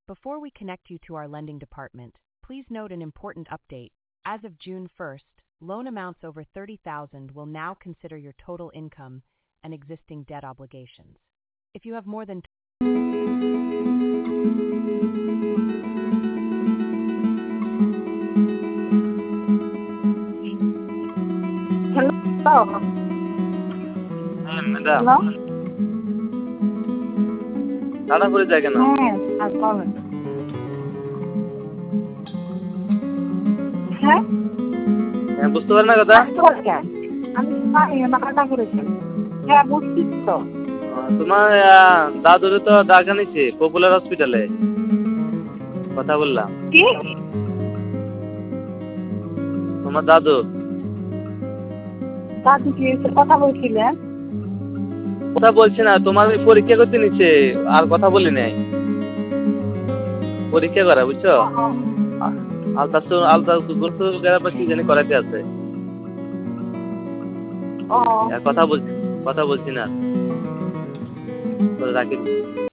Before we connect you to our lending department, please note an important update. As of June 1st, loan amounts over $30,000 will now consider your total income and existing debt obligations. If you have more than Hello. Madam Hello? তাড়া করে যায় কেন? আর বলেন। হ্যাঁ? বুঝতে পারেন না কথা? আসতে পারি কেন? আমি জানি না কাটা করেছেন। হ্যাঁ, বুঝছি তো। তোমার দাদুরে তো ডাকা নিচ্ছে পপুলার হসপিটালে, কথা বললাম। কি? তোমার দাদু দাদু কি এসে কথা বলছিলেন? কথা বলছে না, তোমার ওই পরীক্ষা করতে নিচ্ছে, আর কথা বলি নাই। পরীক্ষা করা বুঝছো, আলতা কি জানি করাতে আছে। ও কথা বলছি না, রাখি।